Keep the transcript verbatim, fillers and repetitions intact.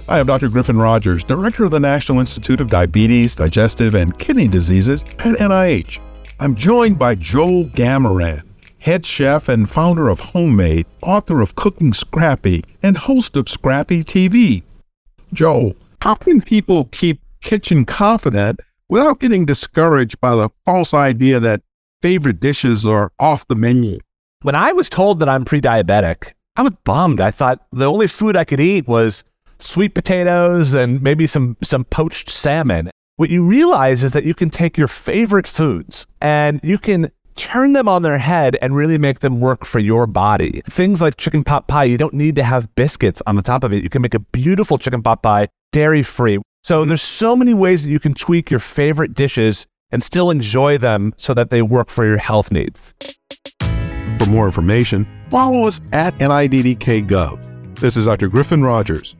Hi, I'm Doctor Griffin Rogers, Director of the National Institute of Diabetes, Digestive, and Kidney Diseases at N I H. I'm joined by Joel Gamaran, head chef and founder of Homemade, author of Cooking Scrappy, and host of Scrappy T V. Joel, how can people keep kitchen confident without getting discouraged by the false idea that favorite dishes are off the menu? When I was told that I'm pre-diabetic, I was bummed. I thought the only food I could eat was sweet potatoes and maybe some, some poached salmon. What you realize is that you can take your favorite foods and you can turn them on their head and really make them work for your body. Things like chicken pot pie, you don't need to have biscuits on the top of it. You can make a beautiful chicken pot pie, dairy-free. So there's so many ways that you can tweak your favorite dishes and still enjoy them so that they work for your health needs. For more information, follow us at N I D D K Gov. This is Doctor Griffin Rogers.